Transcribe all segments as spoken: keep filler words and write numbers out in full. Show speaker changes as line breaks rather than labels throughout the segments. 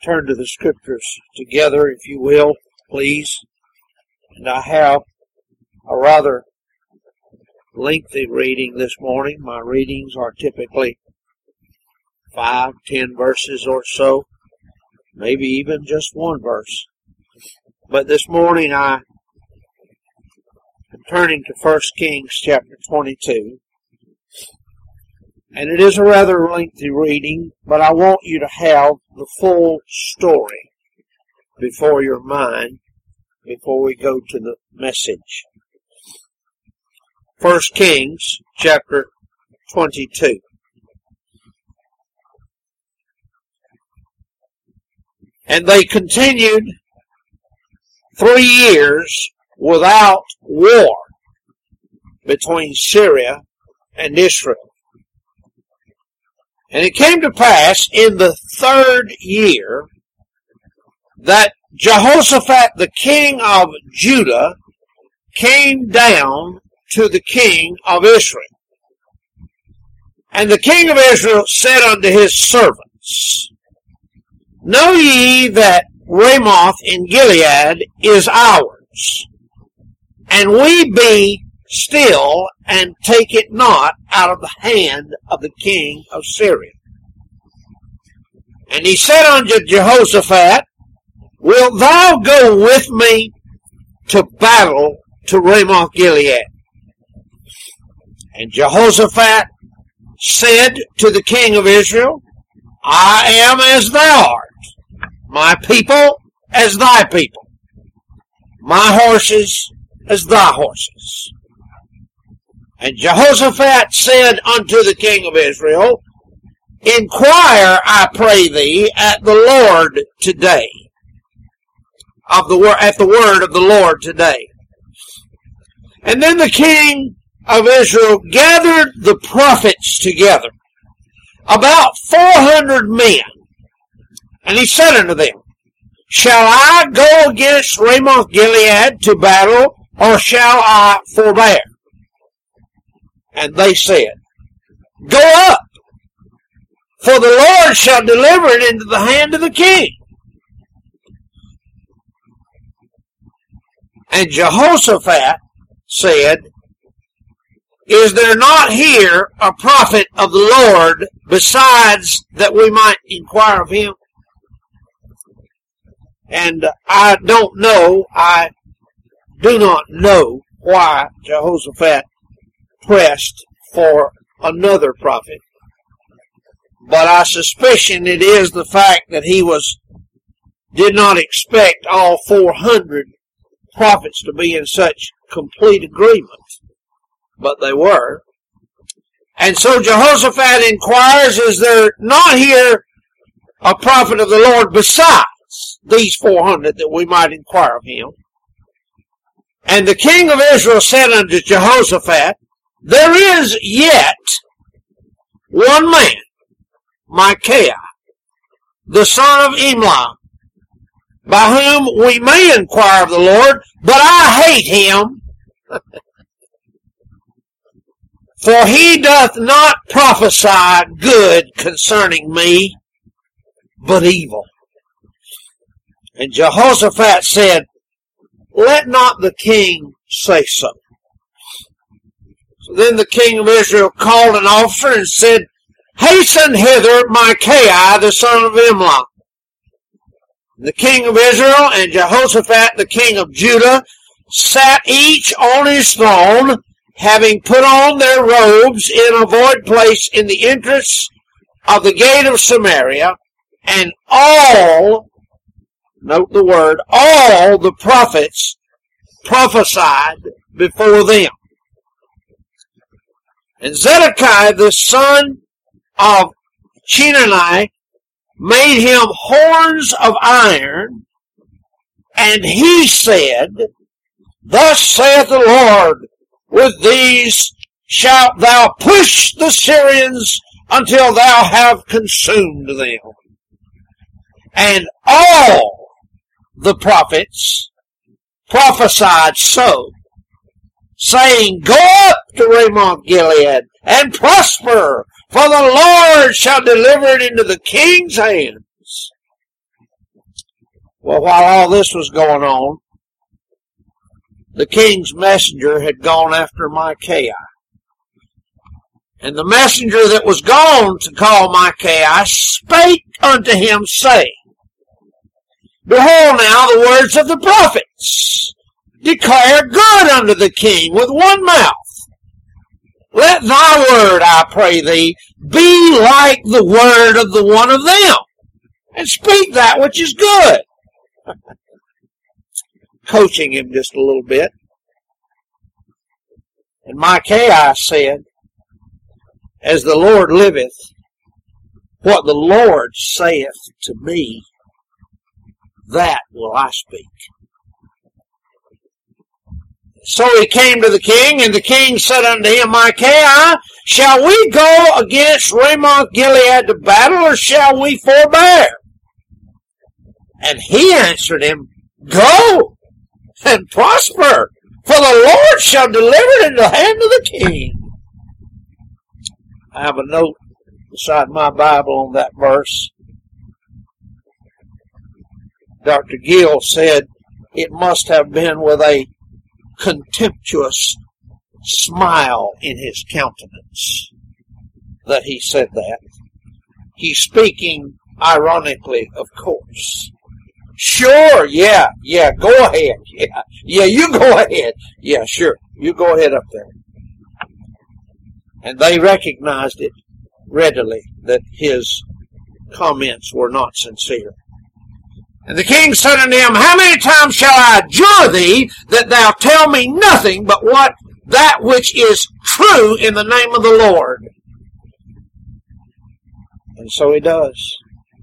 turn to the Scriptures together, if you will, please. And I have a rather lengthy reading this morning. My readings are typically five, ten verses or so, maybe even just one verse. But this morning I am turning to First Kings chapter twenty-two. And it is a rather lengthy reading, but I want you to have the full story before your mind, before we go to the message. First Kings chapter twenty-two. And they continued three years without war between Syria and Israel. And it came to pass in the third year that Jehoshaphat, the king of Judah, came down to the king of Israel. And the king of Israel said unto his servants, Know ye that Ramoth in Gilead is ours, and we be still, and take it not out of the hand of the king of Syria. And he said unto Jehoshaphat, Wilt thou go with me to battle to Ramoth Gilead? And Jehoshaphat said to the king of Israel, I am as thou art, my people as thy people, my horses as thy horses. And Jehoshaphat said unto the king of Israel, Inquire, I pray thee, at the Lord today, of the at the word of the Lord today. And then the king of Israel gathered the prophets together, about four hundred men, and he said unto them, Shall I go against Ramoth Gilead to battle, or shall I forbear? And they said, Go up, for the Lord shall deliver it into the hand of the king. And Jehoshaphat said, Is there not here a prophet of the Lord besides that we might inquire of him? And I don't know, I do not know why Jehoshaphat pressed for another prophet. But I suspicion it is the fact that he was did not expect all four hundred prophets to be in such complete agreement. But they were. And so Jehoshaphat inquires, Is there not here a prophet of the Lord besides these four hundred that we might inquire of him? And the king of Israel said unto Jehoshaphat, There is yet one man, Micaiah, the son of Imlah, by whom we may inquire of the Lord, but I hate him, for he doth not prophesy good concerning me, but evil. And Jehoshaphat said, Let not the king say so. So then the king of Israel called an officer and said, Hasten hither Micaiah, the son of Imlah. The king of Israel and Jehoshaphat, the king of Judah, sat each on his throne, having put on their robes in a void place in the entrance of the gate of Samaria, and all, note the word, all the prophets prophesied before them. And Zedekiah, the son of Chenani, made him horns of iron, and he said, Thus saith the Lord, With these shalt thou push the Syrians until thou have consumed them. And all the prophets prophesied so, saying, Go up to Ramoth Gilead, and prosper, for the Lord shall deliver it into the king's hands. Well, while all this was going on, the king's messenger had gone after Micaiah. And the messenger that was gone to call Micaiah spake unto him, saying, Behold now the words of the prophets. Declare good unto the king with one mouth. Let thy word, I pray thee, be like the word of the one of them, and speak that which is good. Coaching him just a little bit. And Micaiah said, As the Lord liveth, what the Lord saith to me, that will I speak. So he came to the king, and the king said unto him, Micaiah, shall we go against Ramoth Gilead to battle, or shall we forbear? And he answered him, Go and prosper, for the Lord shall deliver it into the hand of the king. I have a note beside my Bible on that verse. Doctor Gill said it must have been with a contemptuous smile in his countenance that he said that. He's speaking ironically, of course. Sure, yeah, yeah, go ahead. Yeah, yeah, you go ahead. Yeah, sure, you go ahead up there. And they recognized it readily that his comments were not sincere. And the king said unto him, How many times shall I adjure thee that thou tell me nothing but what that which is true in the name of the Lord? And so he does.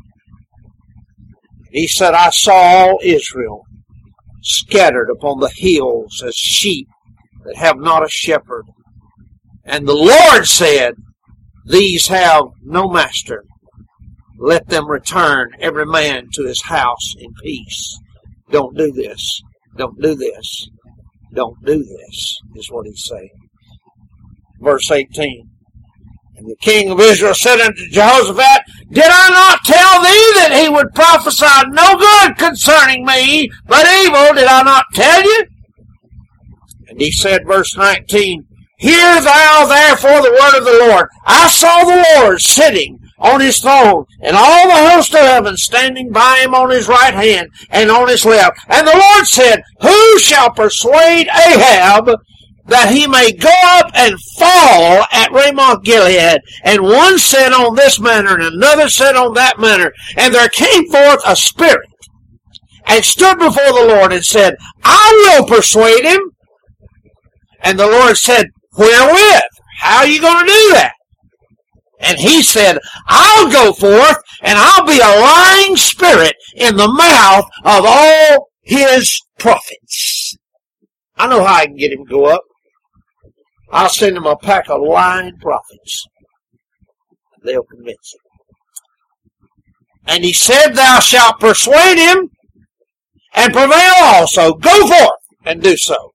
He said, I saw all Israel scattered upon the hills as sheep that have not a shepherd. And the Lord said, These have no master. Let them return, every man to his house in peace. Don't do this. Don't do this. Don't do this, is what he's saying. Verse eighteen. And the king of Israel said unto Jehoshaphat, Did I not tell thee that he would prophesy no good concerning me, but evil? Did I not tell you? And he said, verse nineteen, Hear thou therefore the word of the Lord. I saw the Lord sitting on his throne, and all the host of heaven standing by him on his right hand and on his left. And the Lord said, Who shall persuade Ahab that he may go up and fall at Ramoth Gilead? And one said on this manner, and another said on that manner. And there came forth a spirit, and stood before the Lord, and said, I will persuade him. And the Lord said, Wherewith? How are you going to do that? And he said, I'll go forth, and I'll be a lying spirit in the mouth of all his prophets. I know how I can get him to go up. I'll send him a pack of lying prophets. They'll convince him. And he said, Thou shalt persuade him, and prevail also. Go forth, and do so.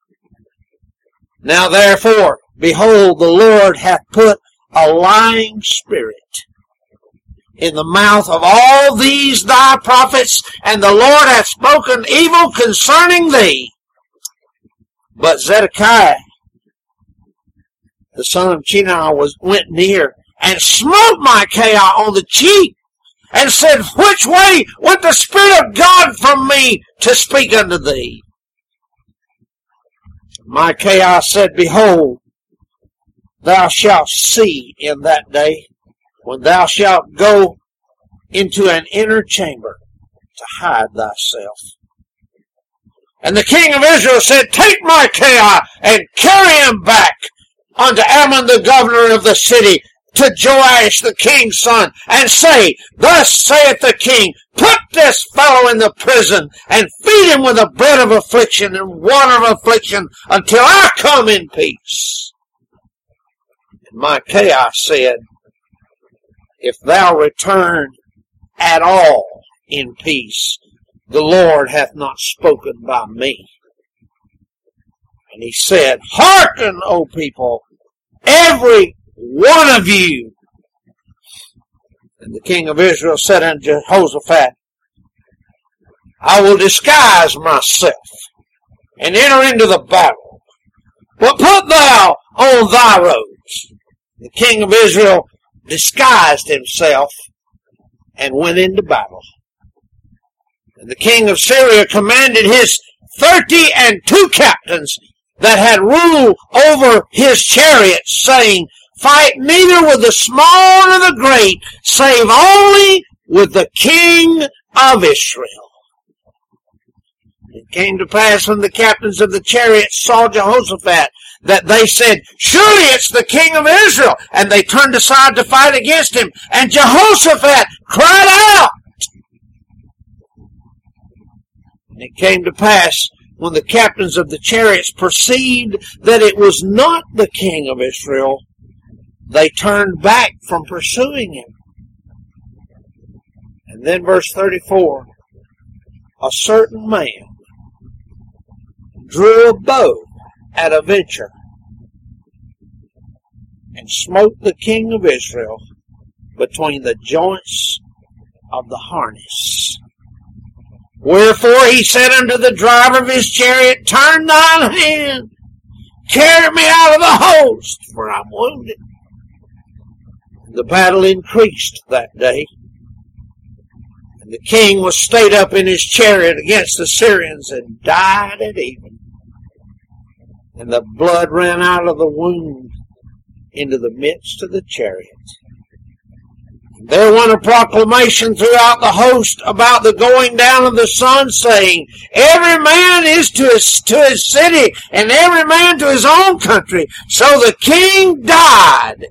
Now therefore, behold, the Lord hath put a lying spirit in the mouth of all these thy prophets, and the Lord hath spoken evil concerning thee. But Zedekiah, the son of Chenaanah, was went near and smote Micaiah on the cheek, and said, Which way went the Spirit of God from me to speak unto thee? Micaiah said, Behold, thou shalt see in that day, when thou shalt go into an inner chamber to hide thyself. And the king of Israel said, Take Micaiah and carry him back unto Ammon the governor of the city, to Joash the king's son, and say, Thus saith the king, Put this fellow in the prison, and feed him with the bread of affliction and water of affliction, until I come in peace. And Micaiah said, If thou return at all in peace, the Lord hath not spoken by me. And he said, Hearken, O people, every one of you. And the king of Israel said unto Jehoshaphat, I will disguise myself and enter into the battle. But put thou on thy robes. The king of Israel disguised himself and went into battle. And the king of Syria commanded his thirty and two captains that had rule over his chariots, saying, fight neither with the small nor the great, save only with the king of Israel. It came to pass when the captains of the chariots saw Jehoshaphat that they said, surely it's the king of Israel. And they turned aside to fight against him. And Jehoshaphat cried out. And it came to pass when the captains of the chariots perceived that it was not the king of Israel, they turned back from pursuing him. And then verse thirty-four, a certain man drew a bow at a venture and smote the king of Israel between the joints of the harness. Wherefore he said unto the driver of his chariot, turn thine hand, carry me out of the host, for I'm wounded. The battle increased that day, and the king was stayed up in his chariot against the Syrians and died at even. And the blood ran out of the wound into the midst of the chariot. There went a proclamation throughout the host about the going down of the sun, saying, every man is to his, to his city, and every man to his own country. So the king died,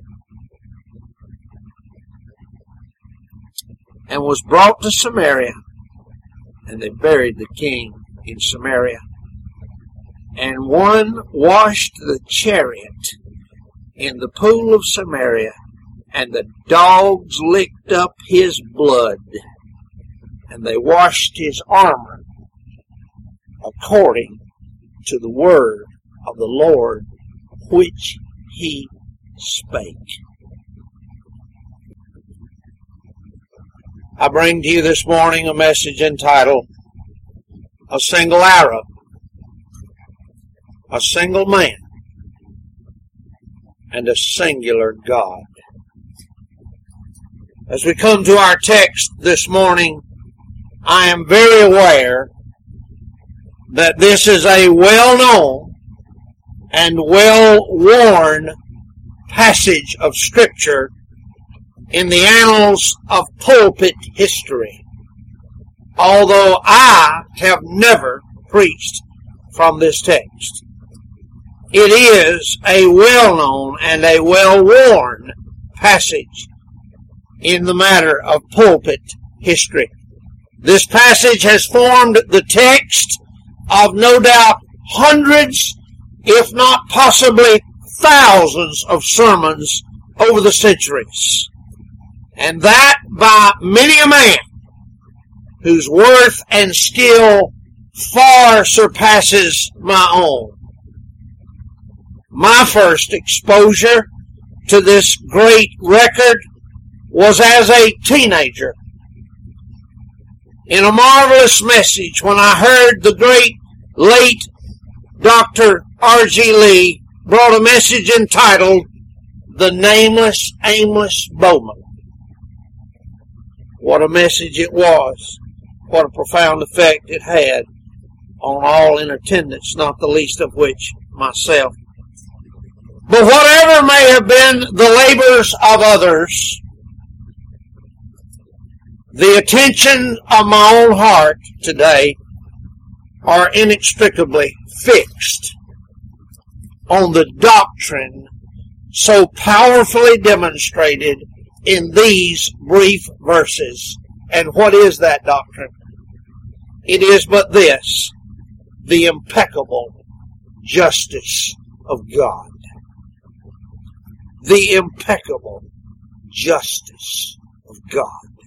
and was brought to Samaria, and they buried the king in Samaria. And one washed the chariot in the pool of Samaria, and the dogs licked up his blood, and they washed his armor according to the word of the Lord which he spake. I bring to you this morning a message entitled, A Single Arrow, A Single Man, and a Singular God. As we come to our text this morning, I am very aware that this is a well-known and well-worn passage of Scripture in the annals of pulpit history, although I have never preached from this text. It is a well-known and a well-worn passage in the matter of pulpit history. This passage has formed the text of no doubt hundreds, if not possibly thousands of sermons over the centuries. And that by many a man whose worth and skill far surpasses my own. My first exposure to this great record was as a teenager. In a marvelous message, when I heard the great late Doctor R G Lee brought a message entitled, The Nameless, Aimless Bowman. What a message it was. What a profound effect it had on all in attendance, not the least of which myself. But whatever may have been the labors of others, the attention of my own heart today are inextricably fixed on the doctrine so powerfully demonstrated in these brief verses. And what is that doctrine? It is but this: the impeccable justice of God. The impeccable justice of God.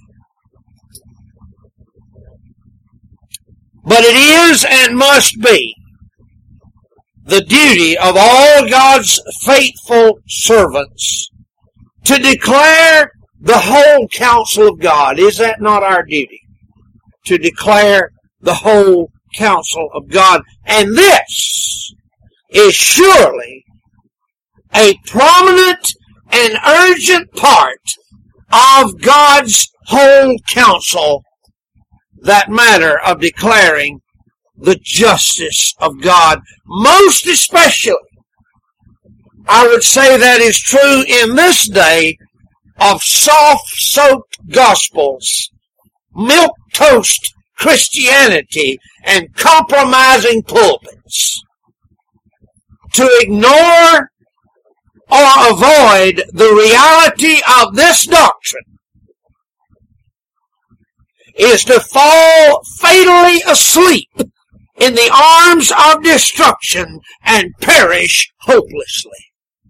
But it is and must be the duty of all God's faithful servants to declare the whole counsel of God. Is that not our duty? To declare the whole counsel of God. And this is surely a prominent and urgent part of God's whole counsel, that matter of declaring the justice of God. Most especially, I would say that is true in this day of soft-soaked gospels, milquetoast Christianity, and compromising pulpits. To ignore or avoid the reality of this doctrine is to fall fatally asleep in the arms of destruction and perish hopelessly.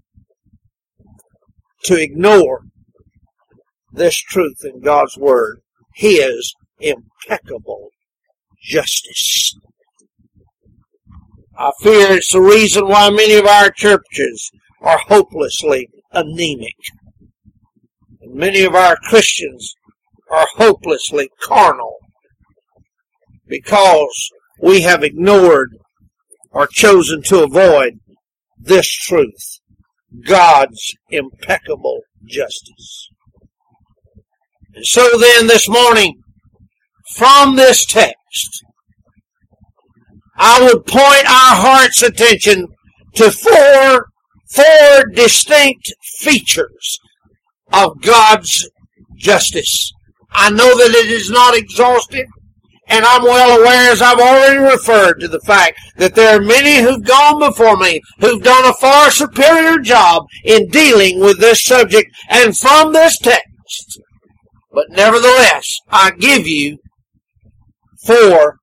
To ignore this truth in God's Word, His impeccable justice. I fear it's the reason why many of our churches are hopelessly anemic. And many of our Christians are hopelessly carnal, because we have ignored or chosen to avoid this truth, God's impeccable justice. And so then this morning, from this text, I would point our heart's attention to four, four distinct features of God's justice. I know that it is not exhaustive, and I'm well aware, as I've already referred, to the fact that there are many who've gone before me who've done a far superior job in dealing with this subject and from this text. But nevertheless, I give you four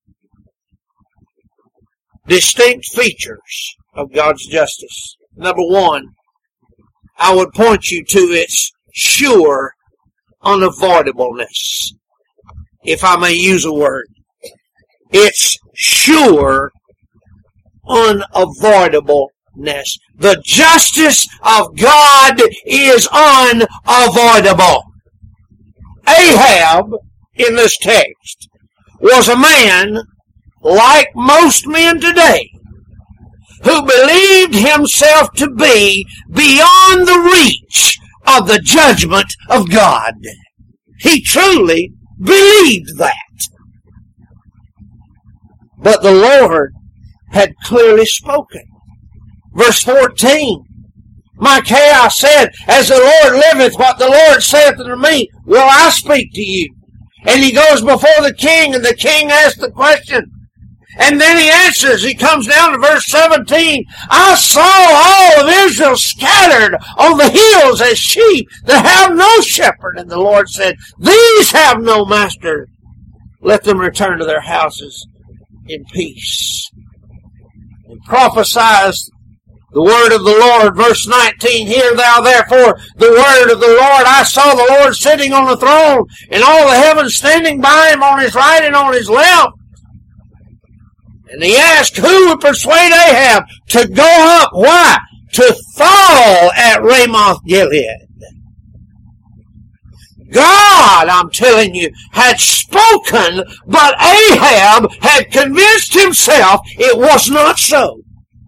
distinct features of God's justice. Number one, I would point you to its sure unavoidableness, if I may use a word. It's sure unavoidableness. The justice of God is unavoidable. Ahab, in this text, was a man, like most men today, who believed himself to be beyond the reach of the judgment of God. He truly believed that. But the Lord had clearly spoken. Verse fourteen, Micaiah said, as the Lord liveth, what the Lord saith unto me, will I speak to you. And he goes before the king, and the king asks the question. And then he answers. He comes down to verse seventeen. I saw all of Israel scattered on the hills as sheep that have no shepherd. And the Lord said, these have no master. Let them return to their houses in peace. And prophesies the word of the Lord. Verse nineteen, hear thou therefore the word of the Lord. I saw the Lord sitting on the throne, and all the heavens standing by him on his right and on his left. And he asked, who would persuade Ahab to go up? Why? To fall at Ramoth Gilead. God, I'm telling you, had spoken, but Ahab had convinced himself it was not so.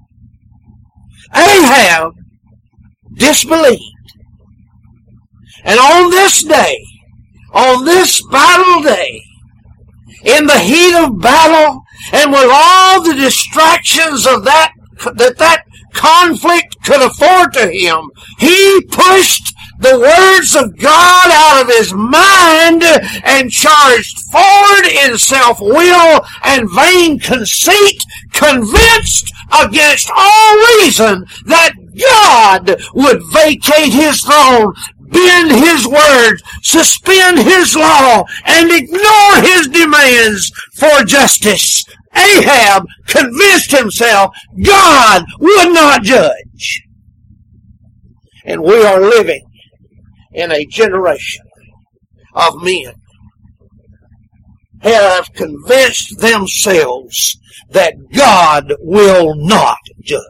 Ahab disbelieved. And on this day, on this battle day, in the heat of battle, and with all the distractions of that, that that conflict could afford to him, he pushed the words of God out of his mind and charged forward in self-will and vain conceit, convinced against all reason that God would vacate his throne, bend his words, suspend his law, and ignore his demands for justice. Ahab convinced himself God would not judge. And we are living in a generation of men who have convinced themselves that God will not judge.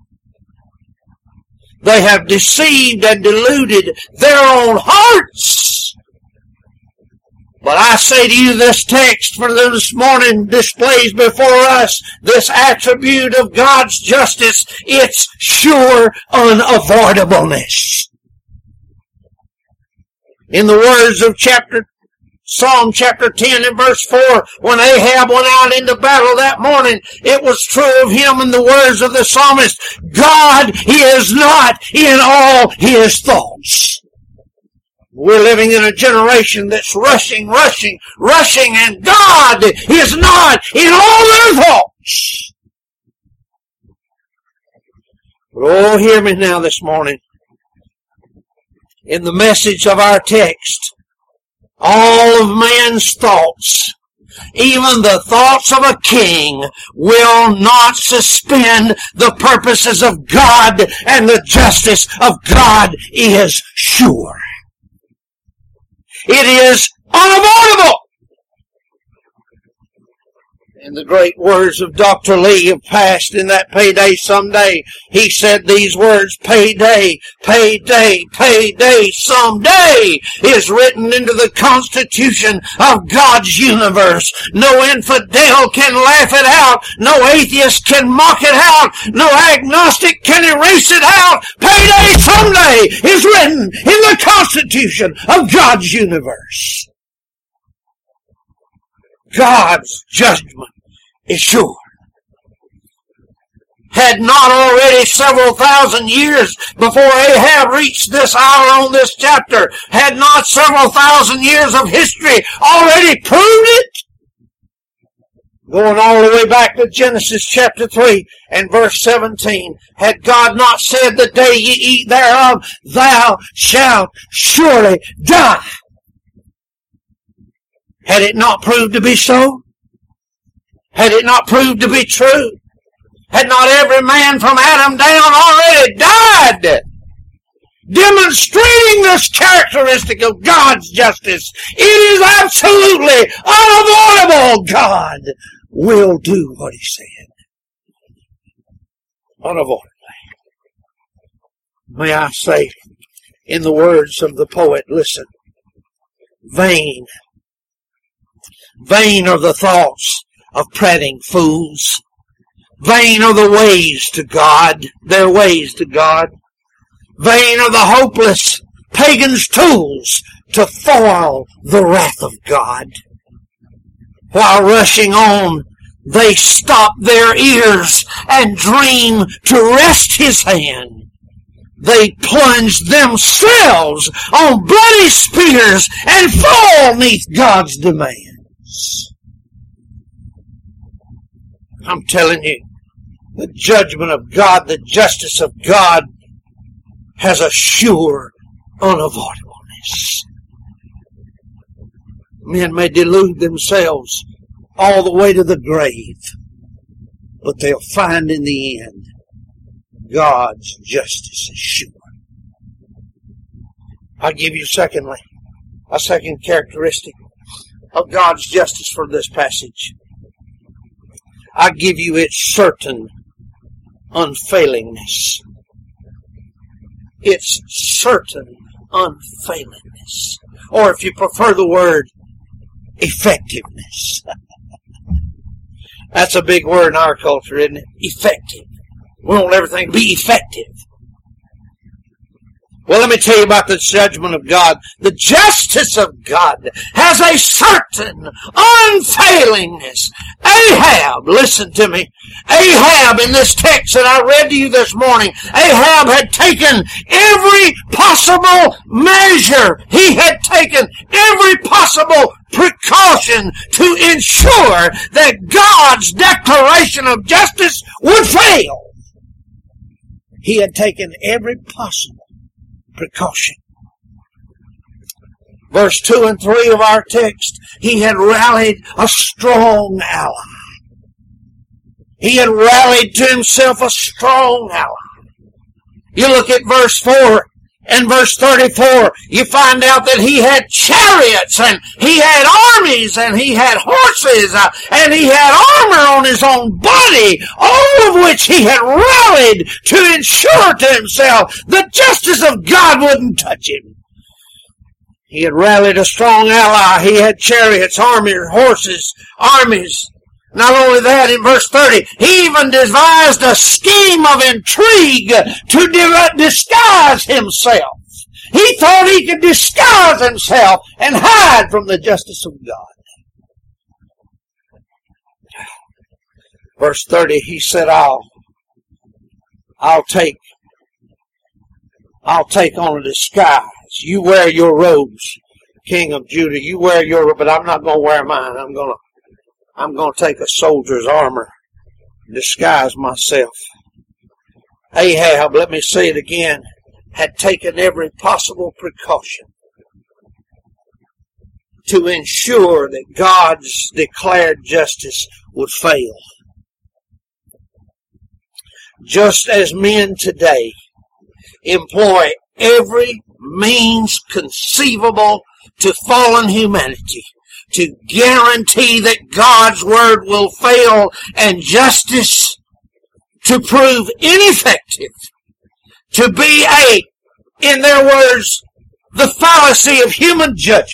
They have deceived and deluded their own hearts But I say to you, this text for this morning displays before us this attribute of God's justice, its sure unavoidableness. In the words of chapter Psalm chapter ten and verse four, when Ahab went out into battle that morning, it was true of him in the words of the psalmist, God is not in all his thoughts. We're living in a generation that's rushing, rushing, rushing, and God is not in all their thoughts. But oh, hear me now this morning. In the message of our text, all of man's thoughts, even the thoughts of a king, will not suspend the purposes of God, and the justice of God is sure. It is unavoidable. And the great words of Doctor Lee have passed in that payday someday. He said these words, payday, payday, payday someday is written into the constitution of God's universe. No infidel can laugh it out. No atheist can mock it out. No agnostic can erase it out. Payday someday is written in the constitution of God's universe. God's judgment is sure. Had not already several thousand years before Ahab reached this hour on this chapter, had not several thousand years of history already proved it? Going all the way back to Genesis chapter three and verse seventeen, had God not said, the day ye eat thereof, thou shalt surely die? Had it not proved to be so? Had it not proved to be true? Had not every man from Adam down already died? Demonstrating this characteristic of God's justice, it is absolutely unavoidable. God will do what He said. Unavoidably. May I say, in the words of the poet, listen, vain Vain are the thoughts of prating fools. Vain are the ways to God, their ways to God. Vain are the hopeless pagan's tools to foil the wrath of God. While rushing on, they stop their ears and dream to wrest His hand. They plunge themselves on bloody spears and fall neath God's demands. I'm telling you, the judgment of God, the justice of God has a sure unavoidableness. Men may delude themselves all the way to the grave, but they'll find in the end God's justice is sure. I'll give you secondly, a second characteristic of God's justice for this passage. I give you its certain unfailingness. Its certain unfailingness. Or if you prefer the word, effectiveness. That's a big word in our culture, isn't it? Effective. We want everything to be effective. Well, let me tell you about the judgment of God. The justice of God has a certain unfailingness. Ahab, listen to me. Ahab, in this text that I read to you this morning, Ahab had taken every possible measure. He had taken every possible precaution to ensure that God's declaration of justice would fail. He had taken every possible precaution. Verse two and three of our text, he had rallied a strong ally. He had rallied to himself a strong ally. You look at verse four and verse thirty-four, you find out that he had chariots and he had armies and he had horses uh, and he had armor on his own body, all of which he had rallied to ensure to himself the justice of God wouldn't touch him. He had rallied a strong ally. He had chariots, armies, horses, armies. Not only that, in verse thirty, he even devised a scheme of intrigue to disguise himself. He thought he could disguise himself and hide from the justice of God. Verse thirty, he said, I'll, I'll take, I'll take on a disguise. You wear your robes, King of Judah. You wear your, but I'm not going to wear mine. I'm going to, I'm going to take a soldier's armor, disguise myself. Ahab, let me say it again, had taken every possible precaution to ensure that God's declared justice would fail. Just as men today employ every means conceivable to fallen humanity to guarantee that God's word will fail and justice to prove ineffective, to be a, in their words, the fallacy of human judgment.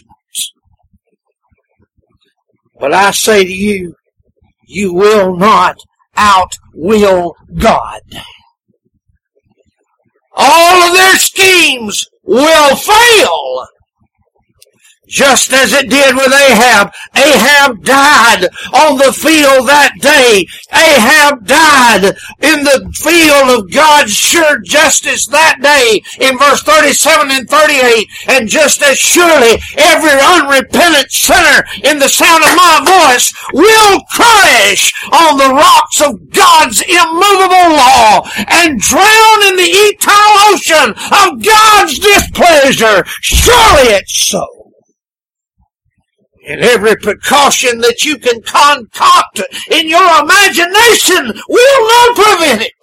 But I say to you, you will not outwill God. All of their schemes will fail. Just as it did with Ahab. Ahab died on the field that day. Ahab died in the field of God's sure justice that day in verse thirty-seven and thirty-eight. And just as surely every unrepentant sinner in the sound of my voice will crash on the rocks of God's immovable law and drown in the eternal ocean of God's displeasure. Surely it's so. And every precaution that you can concoct in your imagination will not prevent it.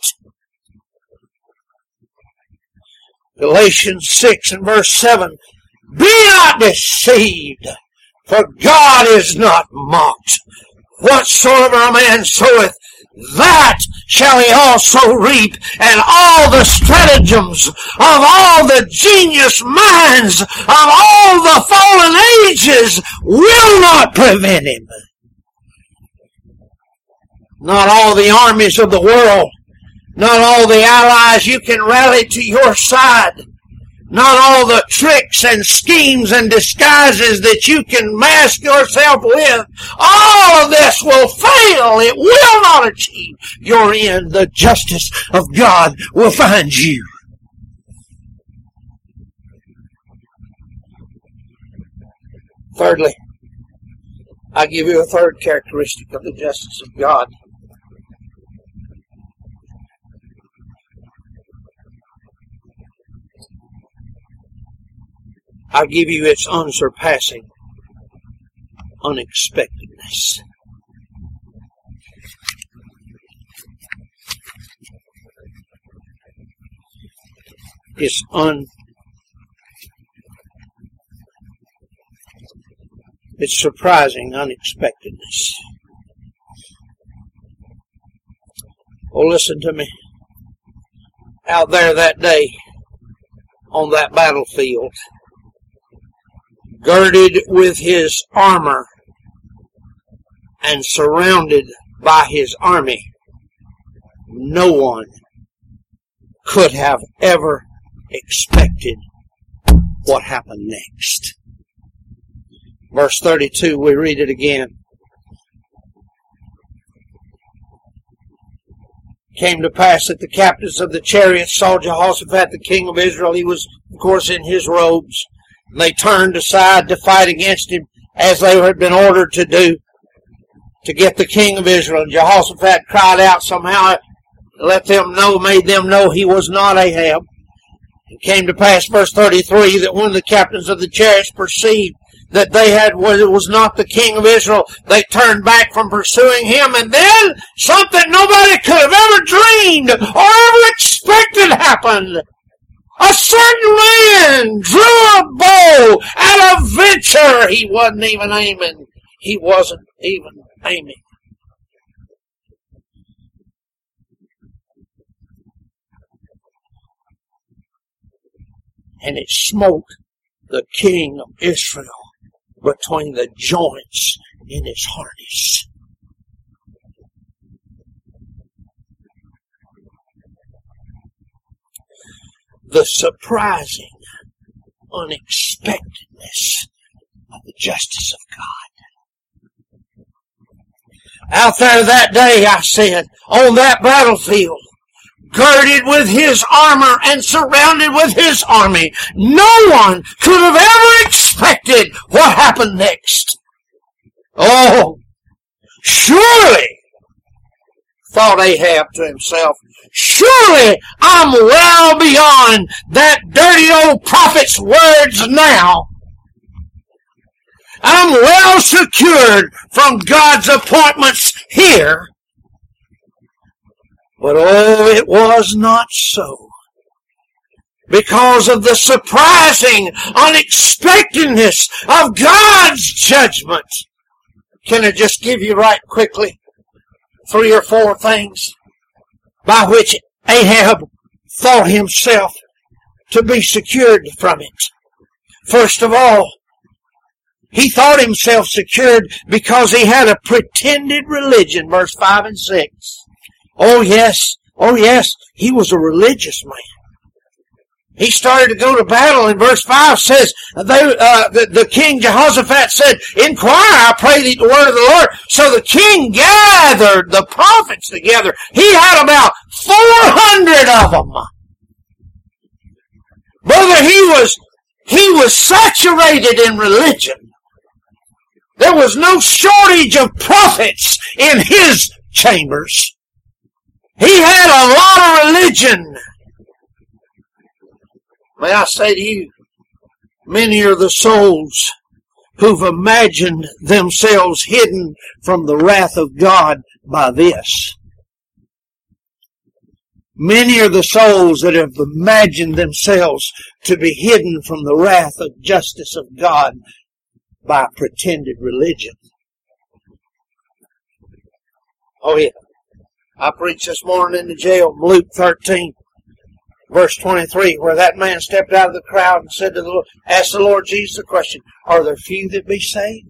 Galatians six and verse seven. Be not deceived, for God is not mocked. Whatsoever a man soweth, that shall he also reap, and all the stratagems of all the genius minds of all the fallen ages will not prevent him. Not all the armies of the world, not all the allies you can rally to your side, not all the tricks and schemes and disguises that you can mask yourself with, all of this will fail. It will not achieve your end. The justice of God will find you. Thirdly, I give you a third characteristic of the justice of God. I give you its unsurpassing unexpectedness. Its un its surprising unexpectedness. Oh, listen to me. Out there that day on that battlefield, girded with his armor and surrounded by his army, no one could have ever expected what happened next. Verse thirty-two, we read it again. Came to pass that the captains of the chariots saw Jehoshaphat, the king of Israel. He was, of course, in his robes. They turned aside to fight against him, as they had been ordered to do, to get the king of Israel. And Jehoshaphat cried out somehow, let them know, made them know he was not Ahab. It came to pass, verse thirty-three, that when the captains of the chariots perceived that they had it was not the king of Israel, they turned back from pursuing him, and then something nobody could have ever dreamed or ever expected happened. A certain man drew a bow at a venture. He wasn't even aiming. He wasn't even aiming. And it smote the king of Israel between the joints in his harness. The surprising unexpectedness of the justice of God. Out there that day, I said, on that battlefield, girded with his armor and surrounded with his army, no one could have ever expected what happened next. Oh, surely, thought Ahab to himself, surely I'm well beyond that dirty old prophet's words now. I'm well secured from God's appointments here. But oh, it was not so. Because of the surprising unexpectedness of God's judgment. Can I just give you right quickly three or four things by which Ahab thought himself to be secured from it? First of all, he thought himself secured because he had a pretended religion, verse five and six. Oh yes, oh yes, he was a religious man. He started to go to battle, and verse five says, they, uh, the, the king Jehoshaphat said, inquire, I pray thee, the word of the Lord. So the king gathered the prophets together. He had about four hundred of them. Brother, he was, he was saturated in religion. There was no shortage of prophets in his chambers. He had a lot of religion. May I say to you, many are the souls who've imagined themselves hidden from the wrath of God by this. Many are the souls that have imagined themselves to be hidden from the wrath of justice of God by pretended religion. Oh yeah. I preached this morning in the jail, Luke thirteen, verse twenty-three, where that man stepped out of the crowd and said to the Lord, asked the Lord Jesus the question, are there few that be saved?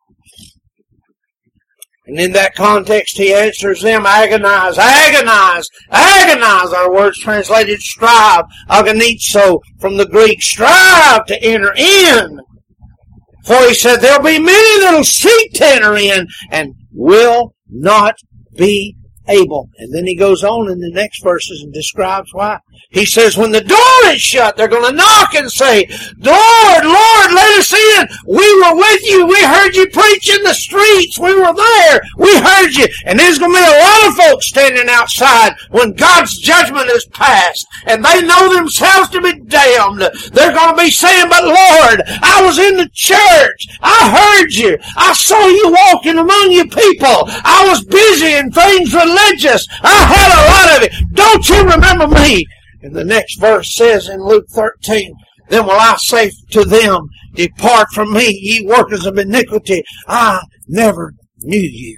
And in that context, he answers them, agonize, agonize, agonize. Our words translated strive, agonizo, from the Greek, strive to enter in. For he said, there'll be many that'll seek to enter in and will not be able. And then he goes on in the next verses and describes why. He says, when the door is shut, they're going to knock and say, Lord, Lord, let us in. We were with you. We heard you preach in the streets. We were there. We heard you. And there's going to be a lot of folks standing outside when God's judgment is passed. And they know themselves to be damned. They're going to be saying, but Lord, I was in the church. I heard you. I saw you walking among you people. I was busy in things religious. I had a lot of it. Don't you remember me? And the next verse says in Luke thirteen, then will I say to them, depart from me, ye workers of iniquity. I never knew you.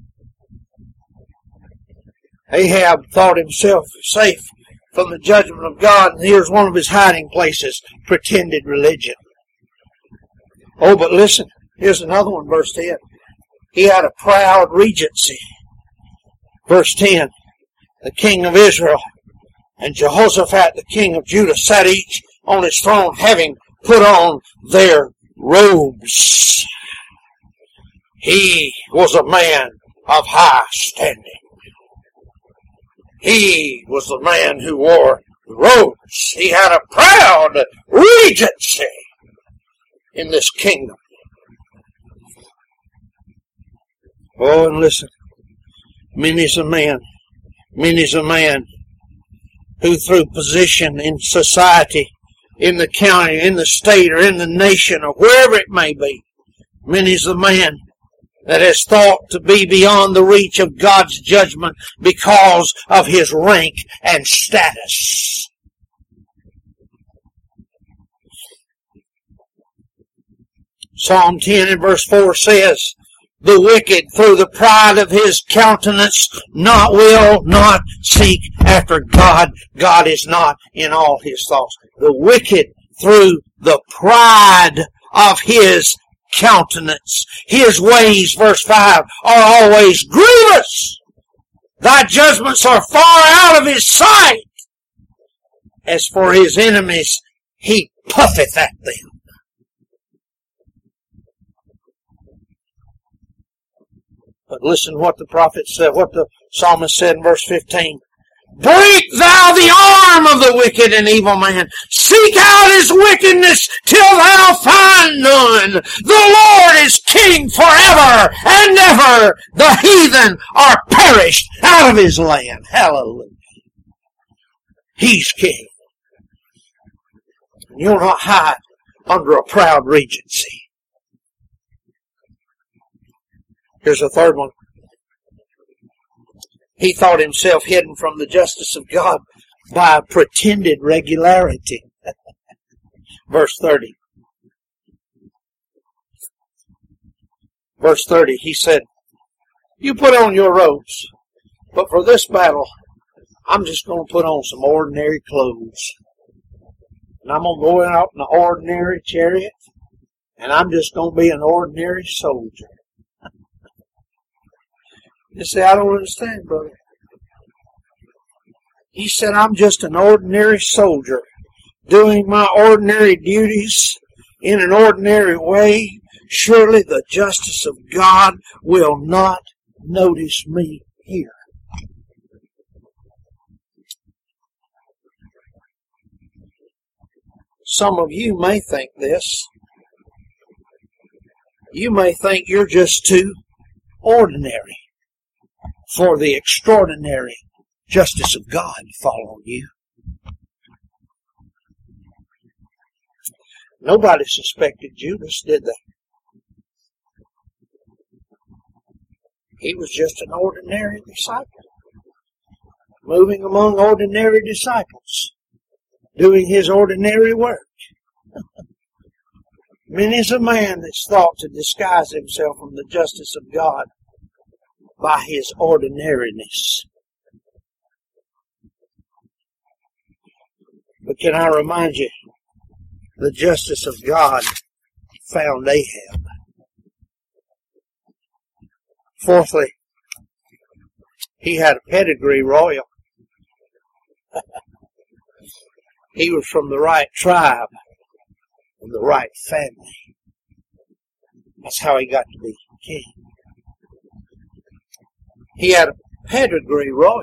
Ahab thought himself safe from the judgment of God, and here's one of his hiding places, pretended religion. Oh, but listen, here's another one, verse ten. He had a proud regency. Verse ten, the king of Israel and Jehoshaphat, the king of Judah, sat each on his throne, having put on their robes. He was a man of high standing. He was the man who wore robes. He had a proud regency in this kingdom. Oh, and listen. Many's a man, many's a man who through position in society, in the county, in the state, or in the nation, or wherever it may be, many's the man that has thought to be beyond the reach of God's judgment because of his rank and status. Psalm ten and verse four says, the wicked through the pride of his countenance not will not seek after God. God is not in all his thoughts. The wicked through the pride of his countenance. His ways, verse five, are always grievous. Thy judgments are far out of his sight. As for his enemies, he puffeth at them. But listen what the prophet said, what the psalmist said in verse fifteen. Break thou the arm of the wicked and evil man. Seek out his wickedness till thou find none. The Lord is king forever and ever. The heathen are perished out of his land. Hallelujah. He's king. You'll not hide under a proud regency. Here's a third one. He thought himself hidden from the justice of God by a pretended regularity. Verse thirty. Verse thirty, he said, you put on your robes, but for this battle, I'm just going to put on some ordinary clothes. And I'm going to go out in an ordinary chariot, and I'm just going to be an ordinary soldier. You say, I don't understand, brother. He said, I'm just an ordinary soldier doing my ordinary duties in an ordinary way. Surely the justice of God will not notice me here. Some of you may think this. You may think you're just too ordinary for the extraordinary justice of God to fall on you. Nobody suspected Judas, did they? He was just an ordinary disciple, moving among ordinary disciples, doing his ordinary work. Many's a man that's thought to disguise himself from the justice of God by his ordinariness. But can I remind you, the justice of God found Ahab. Fourthly, he had a pedigree royal. He was from the right tribe and the right family. That's how he got to be king. He had a pedigree royal.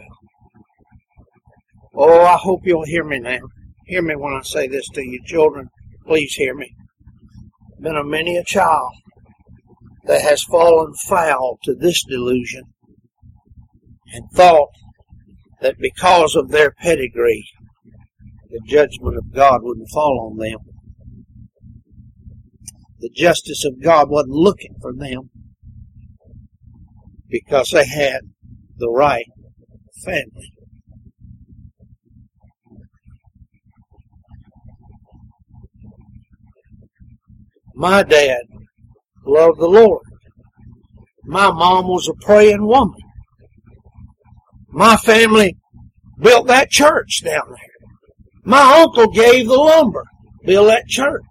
Oh, I hope you'll hear me now. Hear me when I say this to you, children. Please hear me. Been a many a child that has fallen foul to this delusion and thought that because of their pedigree, the judgment of God wouldn't fall on them. The justice of God wasn't looking for them because they had the right family. My dad loved the Lord. My mom was a praying woman. My family built that church down there. My uncle gave the lumber, built that church.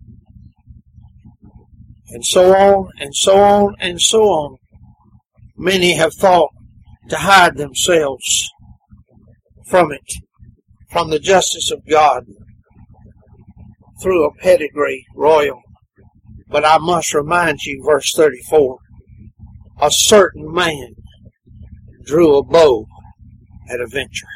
And so on, and so on, and so on. Many have thought to hide themselves from it, from the justice of God, through a pedigree royal. But I must remind you, verse thirty-four, a certain man drew a bow at a venture.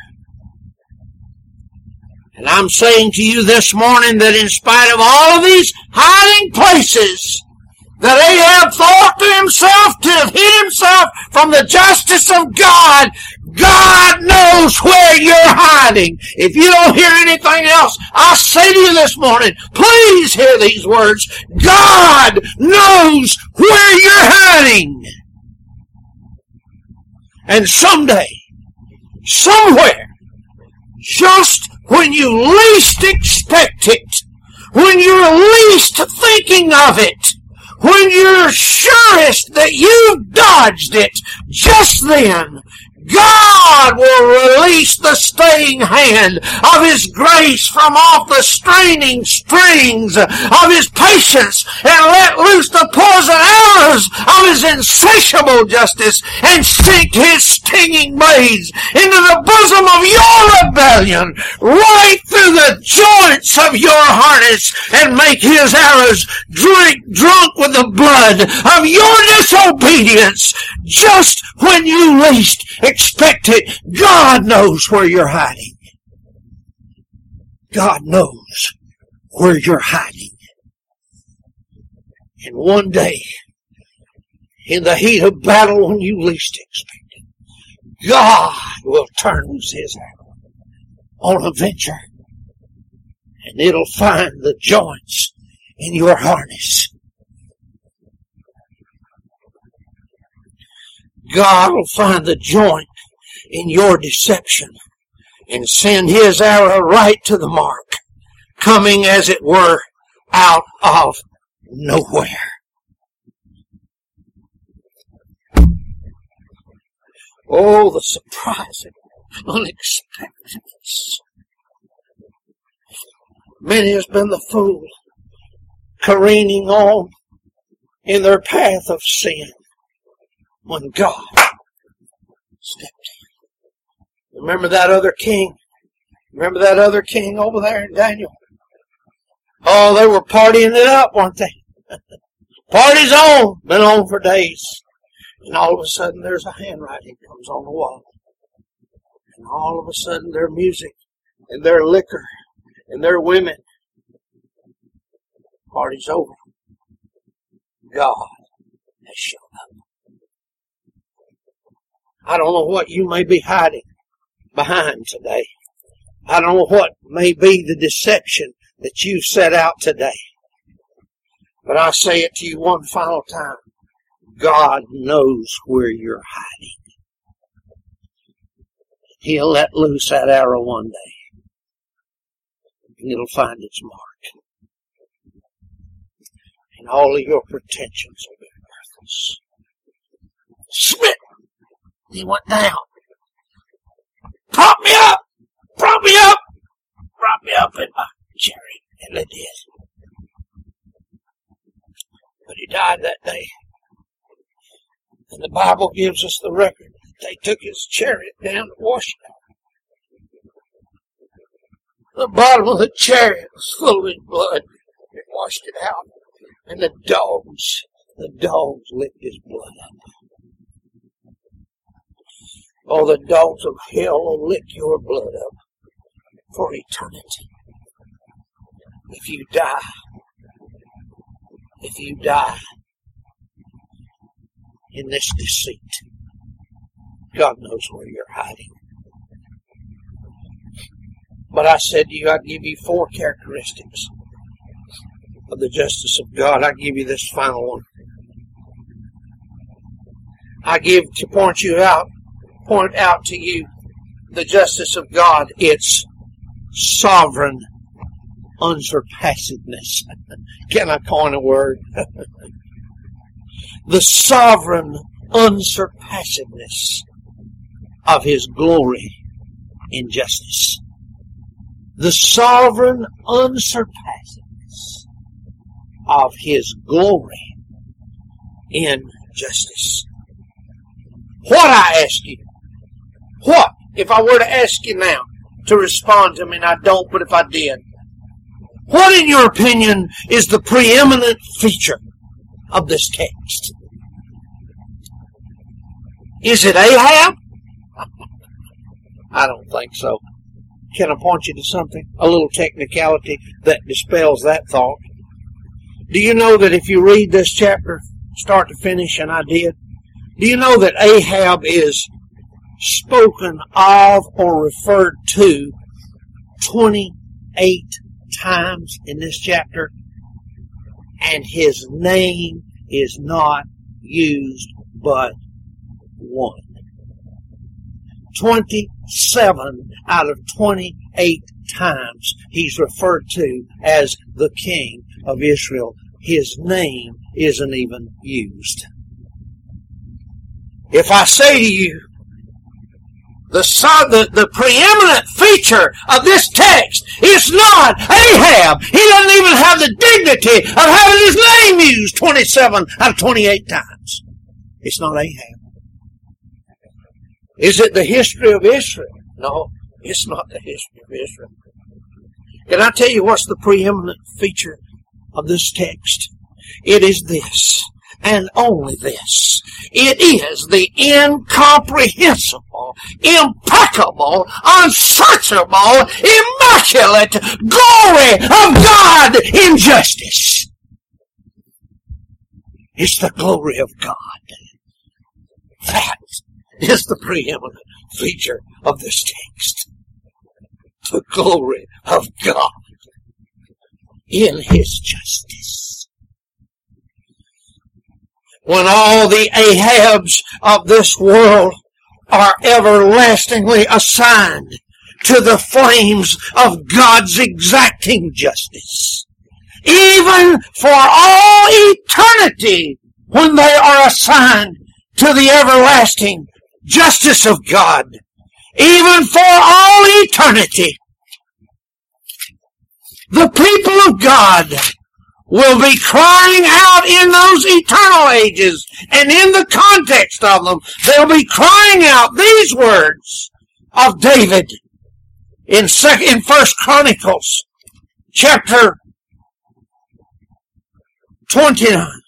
And I'm saying to you this morning that in spite of all of these hiding places that Ahab thought to himself to have hid himself from the justice of God, God knows where you're hiding. If you don't hear anything else, I say to you this morning, please hear these words. God knows where you're hiding. And someday, somewhere, just when you least expect it, when you're least thinking of it, when you're surest that you've dodged it, just then, God will release the staying hand of His grace from off the straining strings of His patience and let loose the poison arrows of His insatiable justice and sink His stinging blades into the bosom of your rebellion, right through the joints of your harness, and make His arrows drink drunk with the blood of your disobedience just when you least expect it. God knows where you're hiding. God knows where you're hiding. And one day, in the heat of battle when you least expect it, God will turn His arrow on a venture, and it'll find the joints in your harness. God will find the joint in your deception and send His arrow right to the mark, coming as it were out of nowhere. Oh, the surprising unexpectedness. Many has been the fool careening on in their path of sin when God stepped in. Remember that other king? Remember that other king over there in Daniel? Oh, they were partying it up, weren't they? Party's on. Been on for days. And all of a sudden there's a handwriting comes on the wall. And all of a sudden their music and their liquor and their women. Party's over. God has shown up. I don't know what you may be hiding behind today. I don't know what may be the deception that you set out today. But I say it to you one final time. God knows where you're hiding. He'll let loose that arrow one day. And it'll find its mark. And all of your pretensions will be worthless. Smitten! He went down. Prop me up! Prop me up! Prop me up in my chariot. And they did. But he died that day. And the Bible gives us the record. They took his chariot down to Washington. The bottom of the chariot was full of his blood. It washed it out. And the dogs, the dogs licked his blood up. Oh, the dogs of hell will lick your blood up for eternity. If you die, if you die in this deceit, God knows where you're hiding. But I said to you, I'd give you four characteristics of the justice of God. I give you this final one. I give to point you out, point out to you the justice of God. It's sovereign unsurpassedness. Can I coin a word? The sovereign unsurpassedness of His glory in justice. The sovereign unsurpassedness of His glory in justice. What, I ask you? What, if I were to ask you now to respond to me, and I don't, but if I did, what in your opinion is the preeminent feature of this text? Is it Ahab? I don't think so. Can I point you to something? A little technicality that dispels that thought. Do you know that if you read this chapter, start to finish, and I did, do you know that Ahab is spoken of or referred to twenty-eight times in this chapter, and his name is not used but one. twenty-seven out of twenty-eight times he's referred to as the king of Israel. His name isn't even used. If I say to you The, the, the preeminent feature of this text is not Ahab. He doesn't even have the dignity of having his name used twenty-seven out of twenty-eight times. It's not Ahab. Is it the history of Israel? No, it's not the history of Israel. Can I tell you what's the preeminent feature of this text? It is this, and only this. It is the incomprehensible, impeccable, unsearchable, immaculate glory of God in justice. It's the glory of God. That is the preeminent feature of this text. The glory of God in His justice. When all the Ahabs of this world are everlastingly assigned to the flames of God's exacting justice, even for all eternity, when they are assigned to the everlasting justice of God, even for all eternity, the people of God will be crying out in those eternal ages, and in the context of them, they'll be crying out these words of David in second, in First Chronicles, chapter twenty-nine.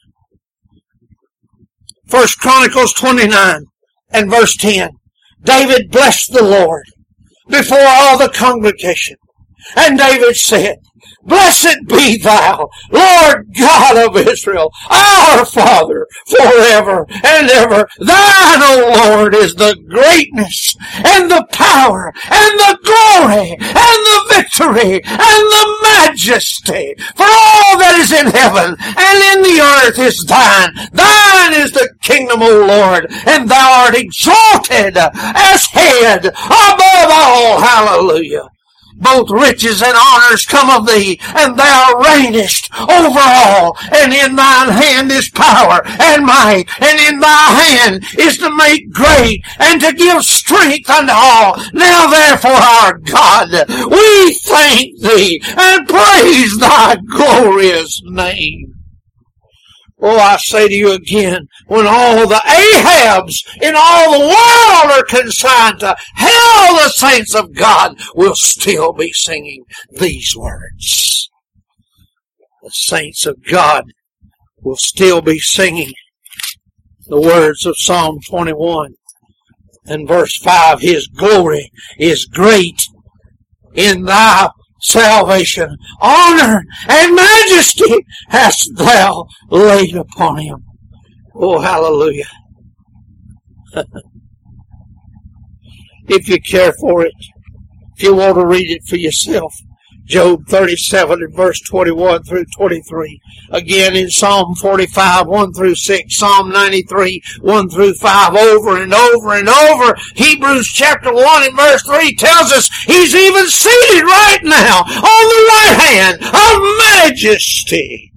First Chronicles twenty-nine and verse ten. David blessed the Lord before all the congregation, and David said, Blessed be thou, Lord God of Israel, our Father, forever and ever. Thine, O Lord, is the greatness and the power and the glory and the victory and the majesty. For all that is in heaven and in the earth is thine. Thine is the kingdom, O Lord, and thou art exalted as head above all. Hallelujah. Both riches and honors come of thee, and thou reignest over all. And in thine hand is power and might, and in thy hand is to make great and to give strength unto all. Now therefore, our God, we thank thee and praise thy glorious name. Oh, I say to you again, when all the Ahabs in all the world are consigned to hell, the saints of God will still be singing these words. The saints of God will still be singing the words of Psalm twenty-one and verse five. His glory is great in thy salvation, honor, and majesty hast thou laid upon him. Oh, hallelujah. If you care for it, if you want to read it for yourself, Job thirty-seven and verse twenty-one through twenty-three. Again in Psalm forty-five, one through six. Psalm ninety-three, one through five. Over and over and over. Hebrews chapter one and verse three tells us He's even seated right now on the right hand of majesty.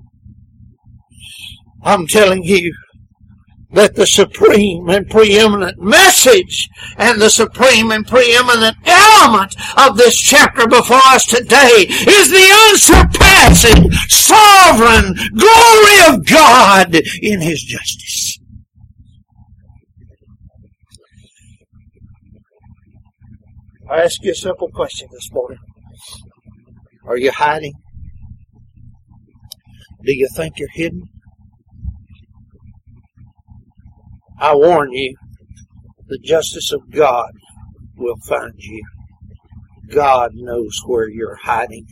I'm telling you that the supreme and preeminent message and the supreme and preeminent element of this chapter before us today is the unsurpassing, sovereign glory of God in His justice. I ask you a simple question this morning. Are you hiding? Do you think you're hidden? I warn you, the justice of God will find you. God knows where you're hiding.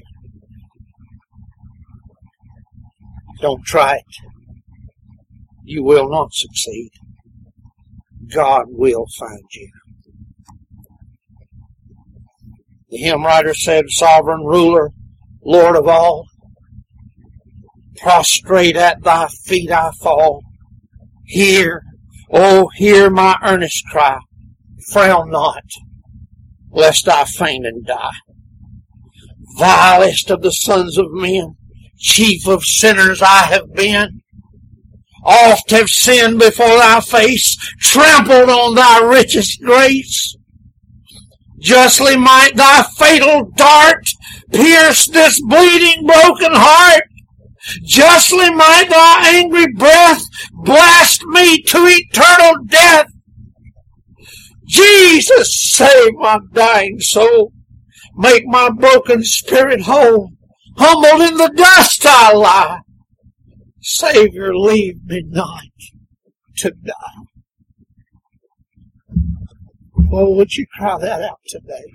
Don't try it. You will not succeed. God will find you. The hymn writer said, Sovereign ruler, Lord of all, prostrate at thy feet I fall. Hear, oh, hear my earnest cry. Frown not, lest I faint and die. Vilest of the sons of men, chief of sinners I have been. Oft have sinned before thy face, trampled on thy richest grace. Justly might thy fatal dart pierce this bleeding broken heart. Justly might thy angry breath blast me to eternal death. Jesus, save my dying soul. Make my broken spirit whole. Humbled in the dust I lie. Savior, leave me not to die. Oh, would you cry that out today?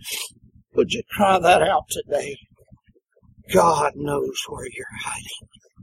Would you cry that out today? God knows where you're hiding.